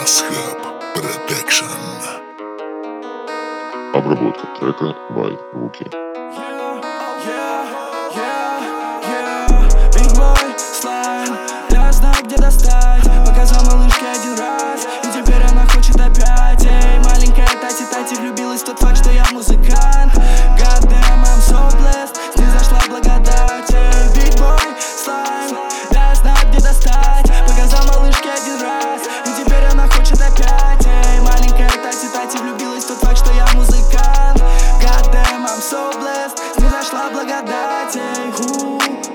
Askhab Production. Обработка трека by Вуки. Big boy, слайм, я знаю, где достать. Показал малышке один раз, и теперь она хочет опять. Эй, маленькая Тати влюбилась в тот факт, что я музыкант. God damn, I'm so blessed, снизошла благодать. Эй, big boy, слайм, я знаю, где достать. Показал малышке один раз, и теперь она хочет опять. Эй, маленькая Тати влюбилась в тот факт, что я музыкант. God damn, I'm so blessed, снизошла благодать. Эй,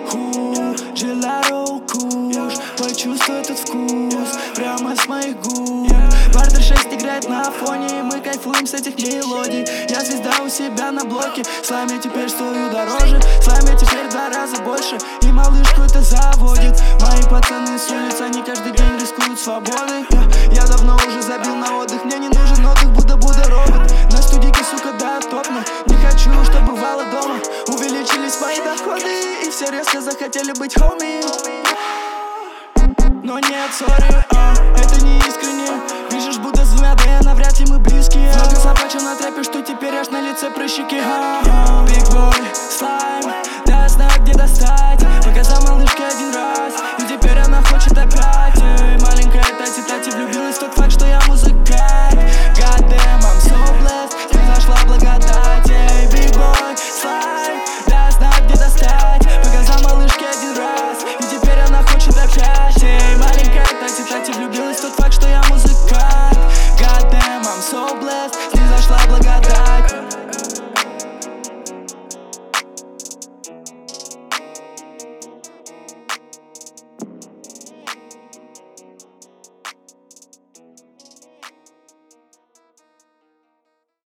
Gelato куш, почувствуй этот вкус прямо с моих губ. Бартер 6 играет на фоне, и мы кайфуем с этих мелодий. Я звезда у себя на блоке, слайм я теперь стою дороже. Слайм я теперь в 2 раза больше, и малышку это заводит. Мои пацаны с улиц, они каждый день рискуют свободой. Я давно уже забил на отдых, мне не нужен отдых, Будда робот. На студийке, сука, да, топно. Не хочу, чтобы бывало дома. Увеличились мои доходы, и все резко захотели быть хоми. Но нет, сори, это не искренне. Пишешь, будто с двумя, да я навряд ли мы близкие. Много заплачу на трэпе, что теперь аж на лице прыщики. Big boy, слайм, да я знаю, где достать. Показал